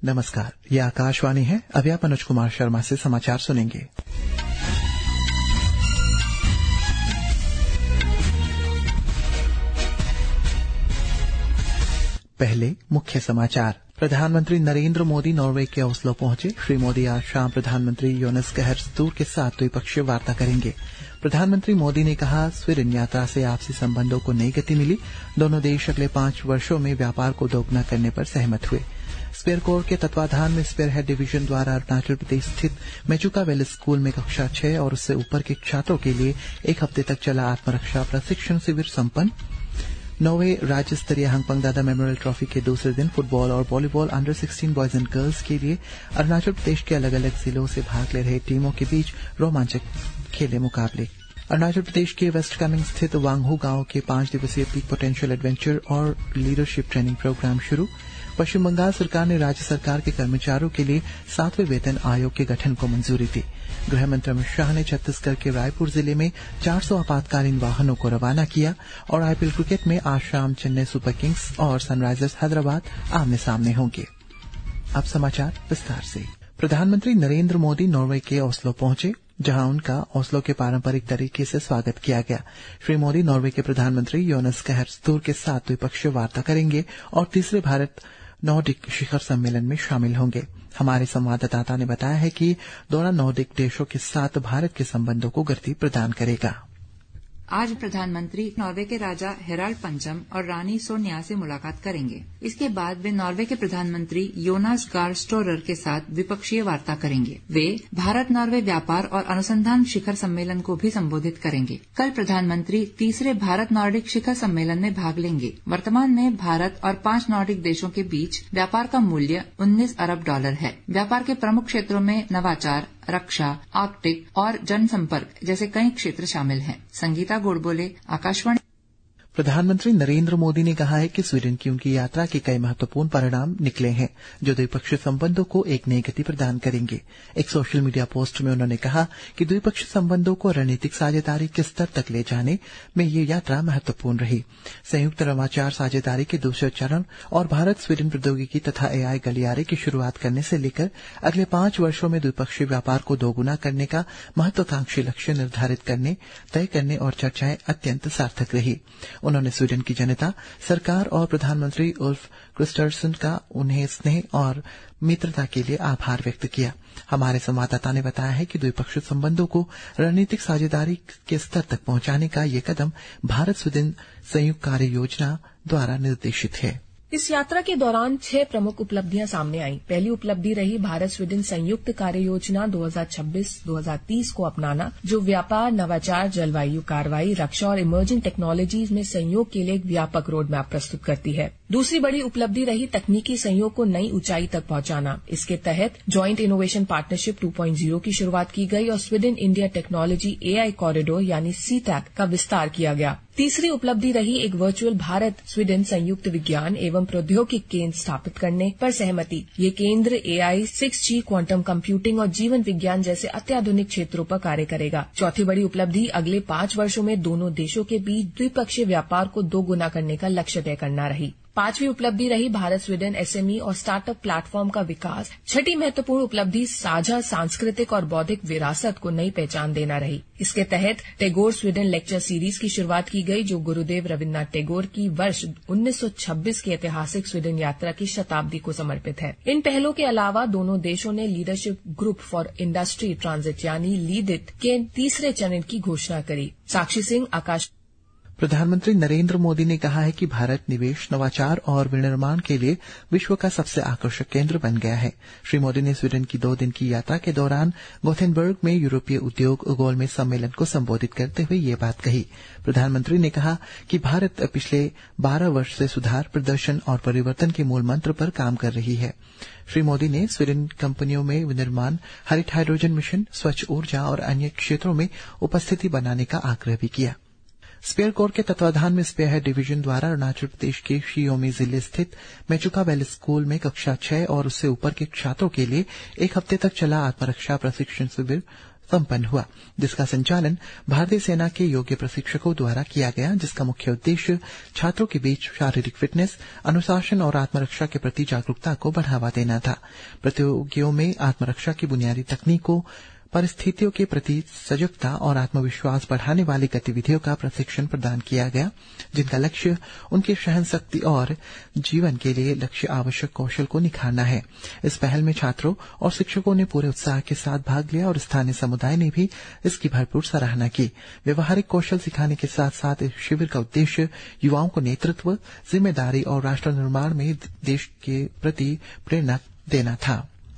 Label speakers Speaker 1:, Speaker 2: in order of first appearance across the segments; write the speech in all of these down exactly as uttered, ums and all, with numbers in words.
Speaker 1: नमस्कार, ये आकाशवाणी है। अभी आप मनोज कुमार शर्मा से समाचार सुनेंगे। पहले मुख्य समाचार। प्रधानमंत्री नरेंद्र मोदी नॉर्वे के ओस्लो पहुंचे। श्री मोदी आज शाम प्रधानमंत्री योनास गाहर स्टोर के साथ द्विपक्षीय वार्ता करेंगे। प्रधानमंत्री मोदी ने कहा, स्वीडन यात्रा से आपसी संबंधों को नई गति मिली। दोनों देश अगले पांच वर्षों में व्यापार को दोगुना करने पर सहमत हुए। स्पेयर कोर के तत्वाधान में स्पेयर हेड डिवीजन द्वारा अरुणाचल प्रदेश स्थित मेचुका वैली स्कूल में कक्षा छह और उससे ऊपर के छात्रों के लिए एक हफ्ते तक चला आत्मरक्षा प्रशिक्षण शिविर संपन्न। नौवे राज्य स्तरीय हंगपंग दादा मेमोरियल ट्रॉफी के दूसरे दिन फुटबॉल और volleyball under sixteen boys and girls के लिए अरुणाचल प्रदेश के अलग अलग जिलों से भाग ले रहे टीमों के बीच रोमांचक खेले मुकाबले। अरुणाचल प्रदेश के वेस्ट कामेंग स्थित वांगहू गांव के पांच दिवसीय पीक पोटेंशियल एडवेंचर और लीडरशिप ट्रेनिंग प्रोग्राम शुरू। पश्चिम बंगाल सरकार ने राज्य सरकार के कर्मचारियों के लिए सातवें वेतन आयोग के गठन को मंजूरी दी। गृह मंत्री अमित शाह ने छत्तीसगढ़ के रायपुर जिले में चार सौ आपातकालीन वाहनों को रवाना किया। और आईपीएल क्रिकेट में आज शाम चेन्नई सुपर किंग्स और सनराइजर्स हैदराबाद आमने सामने होंगे। अब समाचार विस्तार से। प्रधानमंत्री नरेंद्र मोदी नॉर्वे के ओस्लो पहुंचे, जहां उनका ओस्लो के पारंपरिक तरीके से स्वागत किया गया। श्री मोदी नॉर्वे के प्रधानमंत्री योनास गाहर स्टोर के साथ द्विपक्षीय वार्ता करेंगे और तीसरे भारत नॉर्डिक शिखर सम्मेलन में शामिल होंगे। हमारे संवाददाता ने बताया है कि दौरा नॉर्डिक देशों के साथ भारत के संबंधों को गति प्रदान करेगा।
Speaker 2: आज प्रधानमंत्री नॉर्वे के राजा हेराल्ड पंचम और रानी सोनिया से मुलाकात करेंगे। इसके बाद वे नॉर्वे के प्रधानमंत्री योनास गाहर स्टोरर के साथ द्विपक्षीय वार्ता करेंगे। वे भारत नॉर्वे व्यापार और अनुसंधान शिखर सम्मेलन को भी संबोधित करेंगे। कल प्रधानमंत्री तीसरे भारत नॉर्डिक शिखर सम्मेलन में भाग लेंगे। वर्तमान में भारत और पांच नॉर्डिक देशों के बीच व्यापार का मूल्य उन्नीस अरब डॉलर है। व्यापार के प्रमुख क्षेत्रों में नवाचार, रक्षा, आर्कटिक और जनसंपर्क जैसे कई क्षेत्र शामिल हैं। संगीता गोडबोले, आकाशवाणी।
Speaker 1: प्रधानमंत्री नरेंद्र मोदी ने कहा है कि स्वीडन की उनकी यात्रा के कई महत्वपूर्ण परिणाम निकले हैं, जो द्विपक्षीय संबंधों को एक नई गति प्रदान करेंगे। एक सोशल मीडिया पोस्ट में उन्होंने कहा कि द्विपक्षीय संबंधों को रणनीतिक साझेदारी के स्तर तक ले जाने में ये यात्रा महत्वपूर्ण रही। संयुक्त नवाचार साझेदारी के दूसरे चरण और भारत स्वीडन प्रौद्योगिकी तथा एआई गलियारे की शुरूआत करने से लेकर अगले पांच वर्षों में द्विपक्षीय व्यापार को दोगुना करने का महत्वाकांक्षी लक्ष्य निर्धारित करने, तय करने और चर्चाएं अत्यंत सार्थक रही। उन्होंने स्वीडन की जनता, सरकार और प्रधानमंत्री उल्फ क्रिस्टरसन का उन्हें स्नेह और मित्रता के लिए आभार व्यक्त किया। हमारे संवाददाता ने बताया है कि द्विपक्षीय संबंधों को रणनीतिक साझेदारी के स्तर तक पहुंचाने का ये कदम भारत स्वीडन संयुक्त कार्य योजना द्वारा निर्देशित है।
Speaker 3: इस यात्रा के दौरान छह प्रमुख उपलब्धियां सामने आईं। पहली उपलब्धि रही भारत स्वीडन संयुक्त कार्य योजना दो हज़ार छब्बीस दो हज़ार तीस को अपनाना, जो व्यापार, नवाचार, जलवायु कार्रवाई, रक्षा और इमर्जिंग टेक्नोलॉजीज में सहयोग के लिए एक व्यापक रोड मैप प्रस्तुत करती है। दूसरी बड़ी उपलब्धि रही तकनीकी सहयोग को नई ऊंचाई तक पहुंचाना। इसके तहत joint innovation partnership two point zero की शुरुआत की गई और Sweden India technology AI corridor यानी सीटैक का विस्तार किया गया। तीसरी उपलब्धि रही एक वर्चुअल भारत स्वीडन संयुक्त विज्ञान एवं प्रौद्योगिकी केंद्र स्थापित करने पर सहमति। ये केंद्र AI, six G, quantum computing और जीवन विज्ञान जैसे अत्याधुनिक क्षेत्रों पर कार्य करेगा। चौथी बड़ी उपलब्धि अगले पांच वर्षों में दोनों देशों के बीच द्विपक्षीय व्यापार को दोगुना करने का लक्ष्य तय करना रही। पांचवी उपलब्धि रही भारत स्वीडन एसएमई और स्टार्टअप प्लेटफॉर्म का विकास। छठी महत्वपूर्ण उपलब्धि साझा सांस्कृतिक और बौद्धिक विरासत को नई पहचान देना रही। इसके तहत टैगोर स्वीडन लेक्चर सीरीज की शुरुआत की गई, जो गुरुदेव रविन्द्रनाथ टैगोर की वर्ष उन्नीस सौ छब्बीस की ऐतिहासिक स्वीडन यात्रा की शताब्दी को समर्पित है। इन पहलों के अलावा दोनों देशों ने leadership group for industry transit यानी लीडिट के तीसरे चरण की घोषणा करी। साक्षी सिंह, आकाश।
Speaker 1: प्रधानमंत्री नरेंद्र मोदी ने कहा है कि भारत निवेश, नवाचार और विनिर्माण के लिए विश्व का सबसे आकर्षक केंद्र बन गया है। श्री मोदी ने स्वीडन की दो दिन की यात्रा के दौरान गोथेनबर्ग में यूरोपीय उद्योग गोलमेज सम्मेलन को संबोधित करते हुए ये बात कही। प्रधानमंत्री ने कहा कि भारत पिछले बारह वर्ष से सुधार, प्रदर्शन और परिवर्तन के मूल मंत्र पर काम कर रही है। श्री मोदी ने स्वीडन कंपनियों में विनिर्माण, हरित हाइड्रोजन मिशन, स्वच्छ ऊर्जा और अन्य क्षेत्रों में उपस्थिति बनाने का आग्रह भी किया। स्पेयर कोर के तत्वाधान में स्पेयर हेड डिवीजन द्वारा अरुणाचल प्रदेश के शियोमी जिले स्थित मेचुका वैली स्कूल में कक्षा छह और उससे ऊपर के छात्रों के लिए एक हफ्ते तक चला आत्मरक्षा प्रशिक्षण शिविर संपन्न हुआ, जिसका संचालन भारतीय सेना के योग्य प्रशिक्षकों द्वारा किया गया, जिसका मुख्य उद्देश्य छात्रों के बीच शारीरिक फिटनेस, अनुशासन और आत्मरक्षा के प्रति जागरूकता को बढ़ावा देना था। प्रतियोगियों में आत्मरक्षा की बुनियादी तकनीकों, परिस्थितियों के प्रति सजगता और आत्मविश्वास बढ़ाने वाली गतिविधियों का प्रशिक्षण प्रदान किया गया, जिनका लक्ष्य उनकी सहनशक्ति और जीवन के लिए लक्ष्य आवश्यक कौशल को निखारना है। इस पहल में छात्रों और शिक्षकों ने पूरे उत्साह के साथ भाग लिया और स्थानीय समुदाय ने भी इसकी भरपूर सराहना की। व्यवहारिक कौशल सिखाने के साथ साथ इस शिविर का उद्देश्य युवाओं को नेतृत्व, जिम्मेदारी और राष्ट्र निर्माण में देश के प्रति प्रेरणा देना था।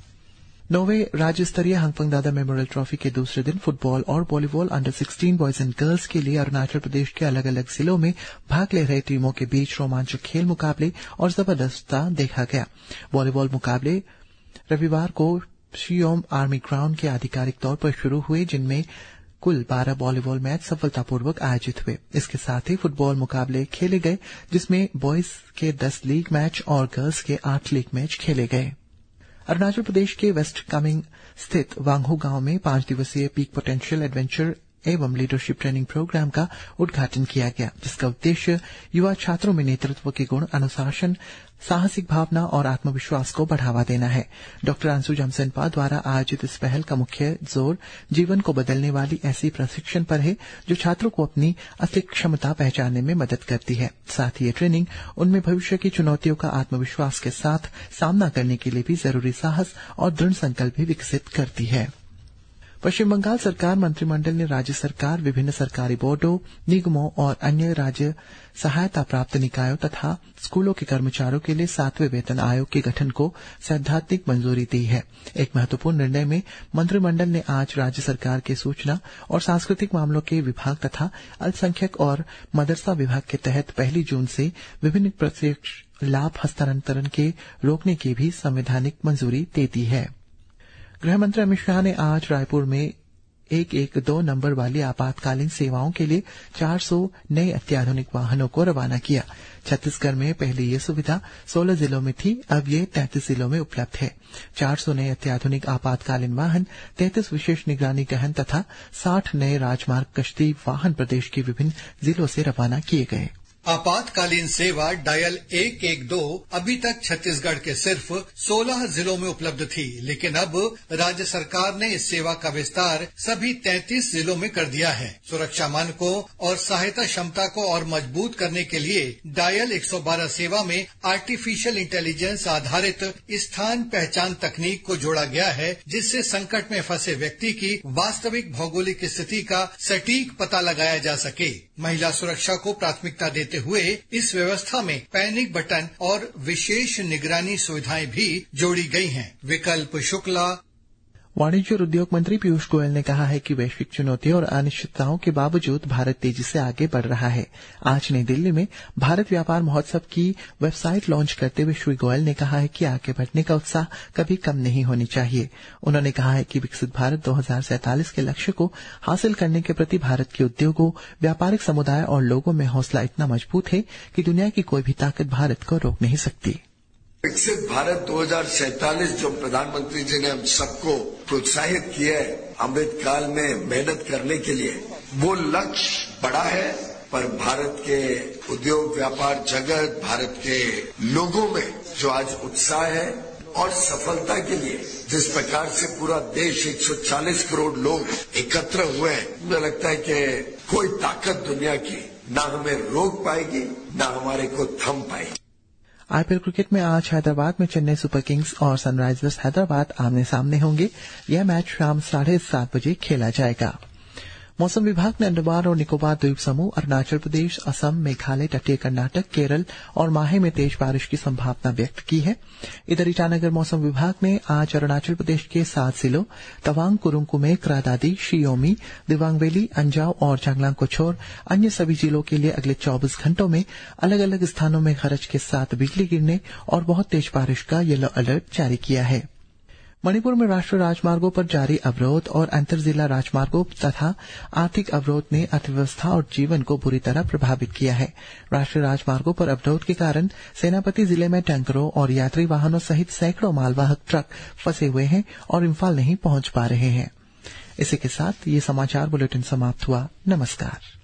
Speaker 1: नौवे राज्य स्तरीय हंगफंग दादा मेमोरियल ट्रॉफी के दूसरे दिन फुटबॉल और volleyball under sixteen boys and girls के लिए अरुणाचल प्रदेश के अलग अलग जिलों में भाग ले रहे टीमों के बीच रोमांचक खेल मुकाबले और जबरदस्ता देखा गया। वॉलीबॉल मुकाबले रविवार को शियोम आर्मी ग्राउंड के आधिकारिक तौर पर शुरू हुए, जिनमें कुल बारह वॉलीबॉल मैच सफलतापूर्वक आयोजित हुए। इसके साथ ही फुटबॉल मुकाबले खेले गए, जिसमें बॉयज के दस लीग मैच और गर्ल्स के आठ लीग मैच खेले गए। अरुणाचल प्रदेश के वेस्ट कामेंग स्थित वांगहू गांव में पांच दिवसीय पीक पोटेंशियल एडवेंचर एवं लीडरशिप ट्रेनिंग प्रोग्राम का उद्घाटन किया गया, जिसका उद्देश्य युवा छात्रों में नेतृत्व के गुण, अनुशासन, साहसिक भावना और आत्मविश्वास को बढ़ावा देना है। डॉक्टर अंशु जमसेनपा द्वारा आयोजित इस पहल का मुख्य जोर जीवन को बदलने वाली ऐसी प्रशिक्षण पर है जो छात्रों को अपनी असली क्षमता पहचानने में मदद करती है। साथ ही ये ट्रेनिंग उनमें भविष्य की चुनौतियों का आत्मविश्वास के साथ सामना करने के लिए भी जरूरी साहस और दृढ़ संकल्प भी विकसित करती है। पश्चिम बंगाल सरकार मंत्रिमंडल ने राज्य सरकार, विभिन्न सरकारी बोर्डों, निगमों और अन्य राज्य सहायता प्राप्त निकायों तथा स्कूलों के कर्मचारियों के लिए सातवें वेतन आयोग के गठन को सैद्धांतिक मंजूरी दी है। एक महत्वपूर्ण निर्णय में मंत्रिमंडल ने आज राज्य सरकार के सूचना और सांस्कृतिक मामलों के विभाग तथा अल्पसंख्यक और मदरसा विभाग के तहत पहली जून से विभिन्न प्रत्यक्ष लाभ हस्तांतरण के रोकने की भी संवैधानिक मंजूरी दे दी है। गृहमंत्री अमित शाह ने आज रायपुर में एक एक दो नंबर वाली आपातकालीन सेवाओं के लिए चार सौ नए अत्याधुनिक वाहनों को रवाना किया। छत्तीसगढ़ में पहले ये सुविधा सोलह जिलों में थी, अब ये तैंतीस जिलों में उपलब्ध है। चार सौ नए अत्याधुनिक आपातकालीन वाहन, तैंतीस विशेष निगरानी गहन तथा साठ नए राजमार्ग कश्ती वाहन प्रदेश के विभिन्न जिलों से रवाना किए गए।
Speaker 4: आपातकालीन सेवा डायल एक एक दो अभी तक छत्तीसगढ़ के सिर्फ सोलह जिलों में उपलब्ध थी, लेकिन अब राज्य सरकार ने इस सेवा का विस्तार सभी तैंतीस जिलों में कर दिया है। सुरक्षा मानकों और सहायता क्षमता को और मजबूत करने के लिए डायल एक सौ बारह सेवा में आर्टिफिशियल इंटेलिजेंस आधारित स्थान पहचान तकनीक को जोड़ा गया है, जिससे संकट में फंसे व्यक्ति की वास्तविक भौगोलिक स्थिति का सटीक पता लगाया जा सके। महिला सुरक्षा को प्राथमिकता देते हुए इस व्यवस्था में पैनिक बटन और विशेष निगरानी सुविधाएं भी जोड़ी गई हैं। विकल्प शुक्ला।
Speaker 1: वाणिज्य और उद्योग मंत्री पीयूष गोयल ने कहा है कि वैश्विक चुनौतियों और अनिश्चितताओं के बावजूद भारत तेजी से आगे बढ़ रहा है। आज नई दिल्ली में भारत व्यापार महोत्सव की वेबसाइट लॉन्च करते हुए श्री गोयल ने कहा है कि आगे बढ़ने का उत्साह कभी कम नहीं होनी चाहिए। उन्होंने कहा है कि विकसित भारत दो हजार सैंतालीस के लक्ष्य को हासिल करने के प्रति भारत के उद्योगों, व्यापारिक समुदाय और लोगों में हौसला इतना मजबूत है कि दुनिया की कोई भी ताकत भारत को रोक नहीं सकती।
Speaker 5: विकसित भारत दो हजार सैंतालीस जो प्रधानमंत्री जी ने हम सबको प्रोत्साहित किया है अमृत काल में मेहनत करने के लिए, वो लक्ष्य बड़ा है, पर भारत के उद्योग व्यापार जगत, भारत के लोगों में जो आज उत्साह है और सफलता के लिए जिस प्रकार से पूरा देश एक सौ चालीस करोड़ लोग एकत्र हुए हैं, मुझे लगता है कि कोई ताकत दुनिया की ना हमें रोक पाएगी ना हमारे को थम पाएगी।
Speaker 1: आईपीएल क्रिकेट में आज हैदराबाद में चेन्नई सुपर किंग्स और सनराइजर्स हैदराबाद आमने सामने होंगे। यह मैच शाम साढ़े सात बजे खेला जाएगा। मौसम विभाग ने अंडमान और निकोबार द्वीप समूह, अरुणाचल प्रदेश, असम, मेघालय, तटीय कर्नाटक, केरल और माहे में तेज बारिश की संभावना व्यक्त की है। इधर ईटानगर मौसम विभाग ने आज अरुणाचल प्रदेश के सात जिलों तवांग, कुरुंग कुमे, क्रादादी, शी योमी, दिबांग वैली, अंजाव और चांगलांग को छोड़ अन्य सभी जिलों के लिए अगले चौबीस घंटों में अलग अलग स्थानों में गरज के साथ बिजली गिरने और बहुत तेज बारिश का येलो अलर्ट जारी किया है। मणिपुर में राष्ट्रीय राजमार्गों पर जारी अवरोध और अंतर जिला राजमार्गों तथा आर्थिक अवरोध ने अर्थव्यवस्था और जीवन को बुरी तरह प्रभावित किया है। राष्ट्रीय राजमार्गों पर अवरोध के कारण सेनापति जिले में टैंकरों और यात्री वाहनों सहित सैकड़ों मालवाहक ट्रक फंसे हुए हैं और इम्फाल नहीं पहुंच पा रहे हैं। इसी के साथ ये समाचार बुलेटिन समाप्त हुआ। नमस्कार।